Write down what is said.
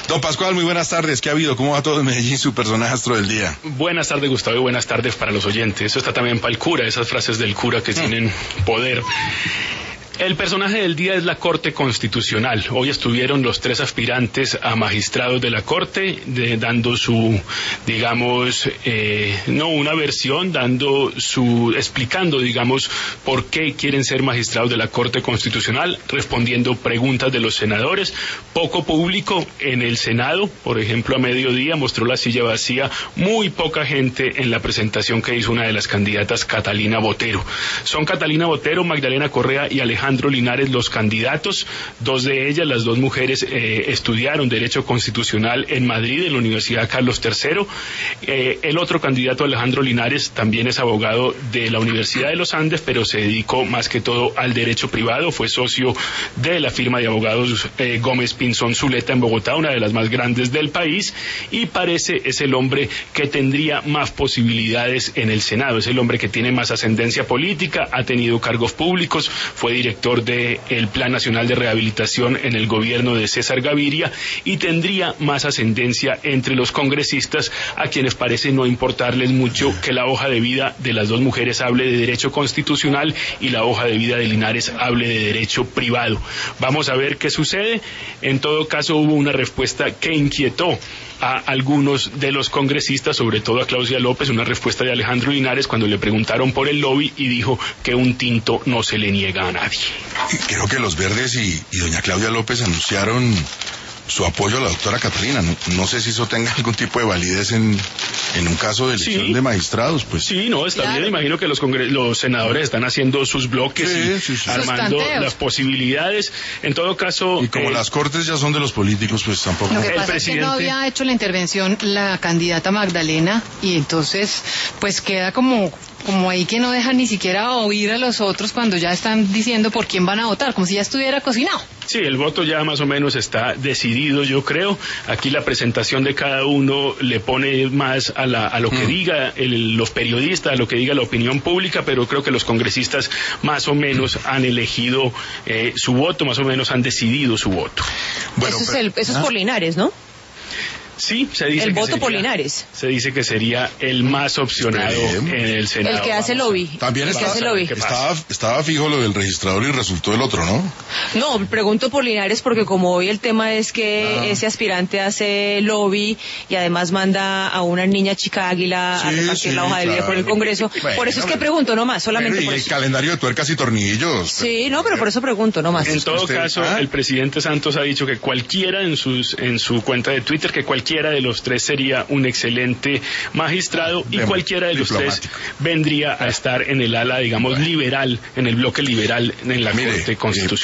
Don Pascual, muy buenas tardes. ¿Qué ha habido? ¿Cómo va todo en Medellín, su personaje astro del día? Buenas tardes, Gustavo, y buenas tardes para los oyentes. Eso está también para el cura, esas frases del cura que tienen poder. El personaje del día es la Corte Constitucional. Hoy estuvieron los 3 aspirantes a magistrados de la Corte, dando su, digamos, no una versión, explicando, digamos, por qué quieren ser magistrados de la Corte Constitucional, respondiendo preguntas de los senadores. Poco público en el Senado, por ejemplo, a mediodía mostró la silla vacía, muy poca gente en la presentación que hizo una de las candidatas, Catalina Botero. Son Catalina Botero, Magdalena Correa y Alejandro Linares los candidatos. 2 de ellas, las 2 mujeres, estudiaron Derecho Constitucional en Madrid, en la Universidad Carlos III. El otro candidato, Alejandro Linares, también es abogado de la Universidad de los Andes, pero se dedicó más que todo al derecho privado. Fue socio de la firma de abogados Gómez Pinzón Zuleta en Bogotá, una de las más grandes del país, y parece es el hombre que tendría más posibilidades en el Senado. Es el hombre que tiene más ascendencia política, ha tenido cargos públicos, fue director del Plan Nacional de Rehabilitación en el gobierno de César Gaviria y tendría más ascendencia entre los congresistas, a quienes parece no importarles mucho que la hoja de vida de las 2 mujeres hable de derecho constitucional y la hoja de vida de Linares hable de derecho privado. Vamos a ver qué sucede. En todo caso, hubo una respuesta que inquietó a algunos de los congresistas, sobre todo a Claudia López, una respuesta de Alejandro Linares cuando le preguntaron por el lobby y dijo que un tinto no se le niega a nadie. Creo que los Verdes y doña Claudia López anunciaron su apoyo a la doctora Catalina. No sé si eso tenga algún tipo de validez en un caso de elección de magistrados, pues. Sí, no, está bien. Imagino que los senadores están haciendo sus bloques y armando las posibilidades. En todo caso... Y como las cortes ya son de los políticos, pues tampoco... Lo que pasa es que no había hecho la intervención la candidata Magdalena y entonces pues queda como ahí que no dejan ni siquiera oír a los otros cuando ya están diciendo por quién van a votar, como si ya estuviera cocinado. Sí, el voto ya más o menos está decidido, yo creo. Aquí la presentación de cada uno le pone más a lo que diga los periodistas, a lo que diga la opinión pública, pero creo que los congresistas más o menos han elegido su voto, más o menos han decidido su voto. Bueno, eso es por Linares, ¿no? Sí, se dice el que voto sería, por Linares. Se dice que sería el más opcionado en el Senado. El que hace lobby. También estaba fijo lo del registrador y resultó el otro, ¿no? No, pregunto por Linares porque como hoy el tema es que ese aspirante hace lobby y además manda a una niña chica águila a repartir la hoja de vida por el Congreso. Bueno, por eso es que pregunto nomás, solamente por eso. Y el calendario de tuercas y tornillos. Sí, no, pero por eso pregunto nomás. En todo caso, el presidente Santos ha dicho que cualquiera en su cuenta de Twitter, que cualquiera de los 3 sería un excelente magistrado y cualquiera de los 3 vendría a estar en el ala, digamos, liberal, en el bloque liberal en la Corte Constitucional.